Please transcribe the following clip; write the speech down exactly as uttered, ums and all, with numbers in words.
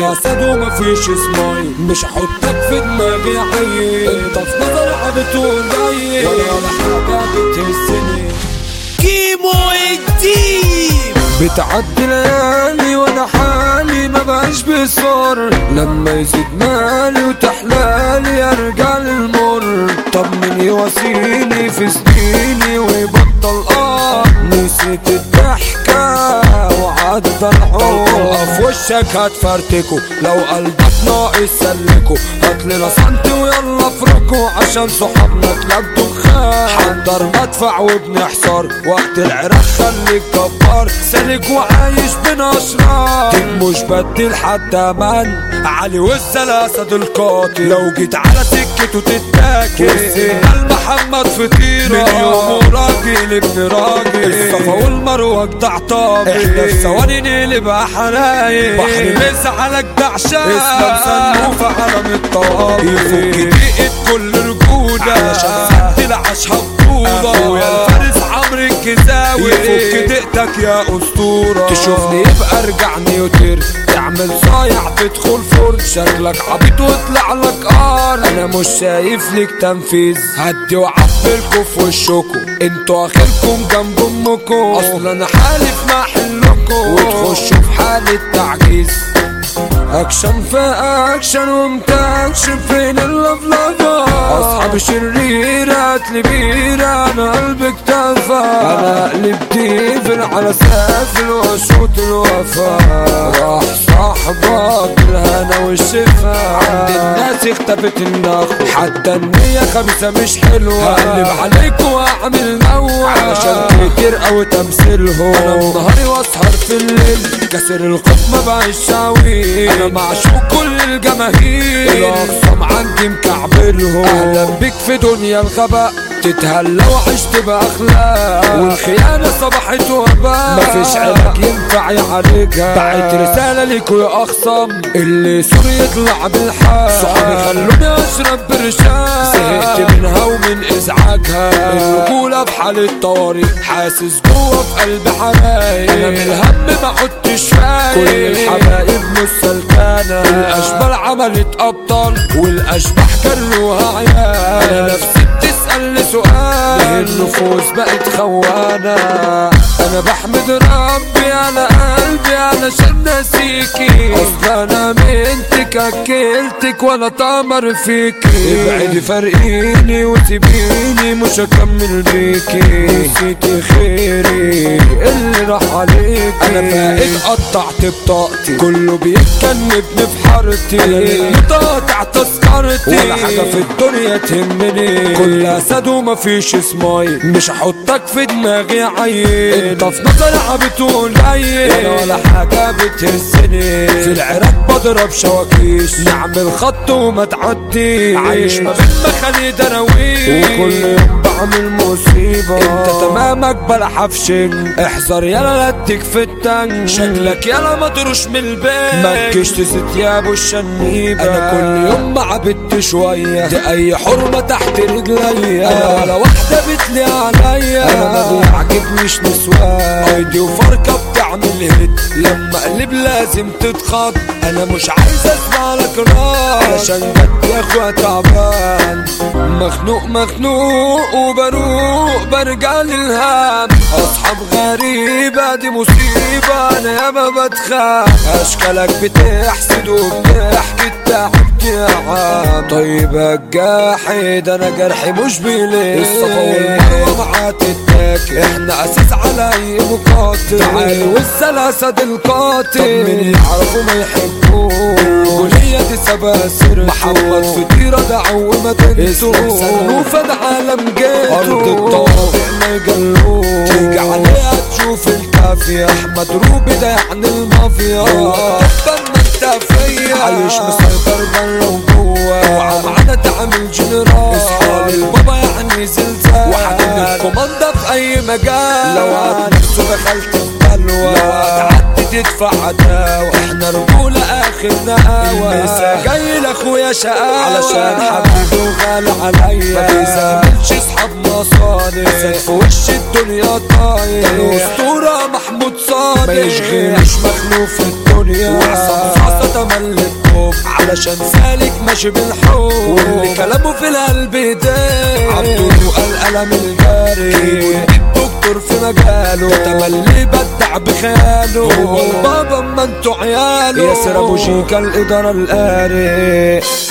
كلها سد ومفيش سمايل. مش هحطك في دماغي عيل، انت في نظري عبتون جاي ولا ولا حاجة بتهزني. كيمو الديب بتعدي ليالي وانا حالي ما بقاش بصار، لما يزيد مالي وتحلالي ارجع للمر. طب مين يواسيني في سنيني ويبطل اه، نسيت الضحكة وعدى العمر. في وشك هتفرتكو لو قلبك ناقص سلكو، هاتلنا سنتي ويلا افركو عشان صحابنا تلبدوا خان. حضر مدفع وبنحصر وقت العراق خليك جبار، سالك وعايش بين اشرار. ديك مش بدل حد امان، علي وزة الاسد القاتل لو جيت على سكته تتاكل. والسينال محمد فطيرة من يومه راجل ابن راجل، الصفا والمروة جدع طابل، احنا في ثواني نقلب حرايق. بحر مسا على جدع شاب اسلام صنوفة علم الطوابل، يفك دقيقة كل رجولة علشان سد العش هبطولة. اخويا الفارس عمرو الكزاوي يفك دقتك يا اسطورة. تشوفني يبقى ارجع نيوتر، تعمل صايع تدخل فرن، شكلك عبيط واطلع لك قار. انا مش شايف لك تنفيذ، هدي وعبلكوا في وشكوا، انتوا اخركم جنب امكوا. اصلا انا حالف ما حلكوا وتخشوا في حالة تعجيز. اكشن في اكشن ومتاكشن فين اللفلفة، اصحاب شريرة هاتلي بيرة انا قلبي اكتفى. انا اقلب ديفل على سافل واشوط الوفا، راح صاحبك الهنا والشفا. عند الناس اختفت النخوة، حتى النية خبيثة مش حلوة. هقلب عليك واعمل نوع عشان كتير او تمثيلهم. انا بنهاري واسهر في الليل، كسر القف ما بقاش شاوي. انا معشوق كل الجماهير، الاخصام عندي مكعبلهم. اهلا بيك في دنيا الغباء، تتهلى وعشت باخلاق، والخيانة صبحت وباء. مفيش علاج ينفع يعالجها، بعت رسالة ليكوا يا اخصام، اللي سور يطلع بالحال. صحابي خلوني اشرب برشام، زهقت منها ومن ازعاجها. الرجولة في حالة طوارئ، حاسس جوه في قلبي حرايق. انا من الهم ما عدتش فايق، كل الحبايب مش سلكانة. الاشبال عملت ابطال والاشباح كروها عيال. انا نفسي بتسألني سؤال، ليه النفوس بقت خوانة. انا بحمد ربي على قلبي علشان ناسيكي، اصلا انا منتك اكلتك ولا تمر فيكي. ابعدي فارقيني وسيبيني مش هكمل بيكي، نسيتي خيري اللي راح عليكي. انا فايت قطعت بطاقتي، كله بيتكلمني في حارتي. انا متقطع تذكرتي، ولا حاجة في الدنيا تهمني، كلها سد ومفيش سمايل. مش هحطك في دماغي عيل، انت في نظري عبتون قليل ولا ولا حاجة بتهزني. في العراق بضرب شواكيش، نعمل خط وما تعدي. عايش ما بين مخالي دراويش، وكل يوم بعمل مصيبة. انت تمامك بلا حفشن، احذر يلا لا اديك في التانك. شكلك يلا مطروش من البيت، متجيش تزيد يا ابو الشنيبة. انا كل يوم ما عبدت شوية، دي اي حرمة تحت رجليا. انا ولا واحدة بتلي عليا، انا ما بيعجبنيش نسوان. ايدي وفركة بتعمل هيت، لما اقلب لازم تتخض. انا مش عايز اسمع لك راس، علشان جد يا اخويا تعبان. مخنوق مخنوق وبروق برجع للهام. اصحاب غريبة دي مصيبة، انا ياما بتخاف. اشكالك بتحسد وبتحكي التعب يا عام. طيب الجاحد انا جرحي مش بيلي، الصفا والمروة معاه تتاكل. احنا اساس على اي مقاتل، تعال والسلاسة دي القاتل. طب مين يعرفوا ما يحبوه، الرجولية دي سباسر. محمد فطيرة ده عومة تنسو، صنوفة ده عالم جيتو. ارض الطوابق ما يجلوه، تيجي عليها تشوف الكافية. احمد روبي ده يعني المافيا، تبنى التافية. عايش مسيطر برا وجوه، اوعى معانا تعمل جنرال. اصحاب البابا يعني زلزال، وحاطين الكوماندا في اي مجال. لو هتنفسه دخلت في بلوى، لو هتعدي تدفع عداوة. احنا رجولة اخر نقاوة، المسا جاي لاخويا شقاوة، علشان حبيبي وغالي عليا. ما بيزاملش اصحاب مصالح، زاد في وش الدنيا طاير. كان اسطورة محمود صادق، ما يشغلش مخلوق في الدنيا. وعصام صاصة تملي الكوب علشان سالك ماشي بالحب واللي كلامه في القلب ده عبده القلم الجاري دكتور في مجاله تملي بدع بخياله هو البابا اما انتوا عياله ياسر ابو شيكا الاداره القاري.